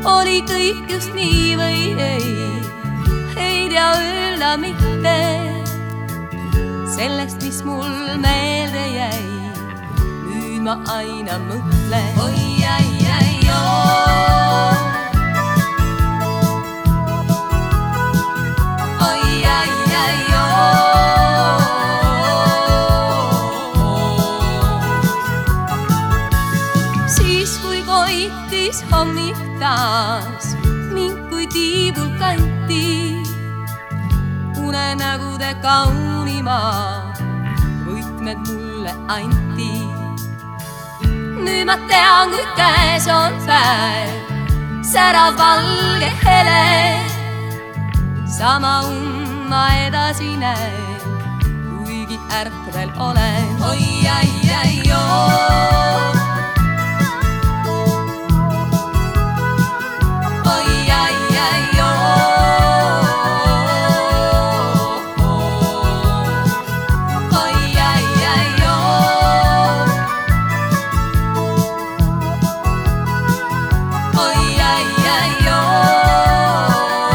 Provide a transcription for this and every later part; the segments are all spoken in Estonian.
oli kõik just nii või ei tea öelda mitte sellest, mis mul meelde jäi. Nüüd ma aina mõtlen, oi ai ai joo. Oi ai ai joo. Siis kui koitis hommik taas mind kui tiibul kanti, unenägude kaunima võtmed mulle anti. Nüüd ma tean, kui käes on päev, särav valge hele, sama ma edasi näen, kuigi ärkvel olen. Oi ai ai joo. Oi ai ai joo. Oi ai ai joo. Oi ai ai joo.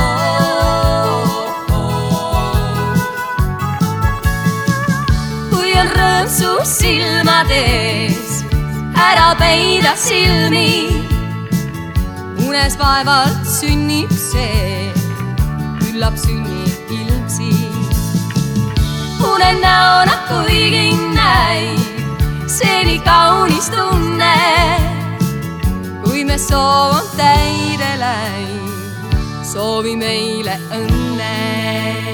Kui on rõõm su silmades, ära peida silmi. Unes vaevalt sünnib see, küllap sünnib ilmsi. Unen näona kuigi näib, see nii kaunis tunne, kui me soov on täide läinud, soovi meile õnne.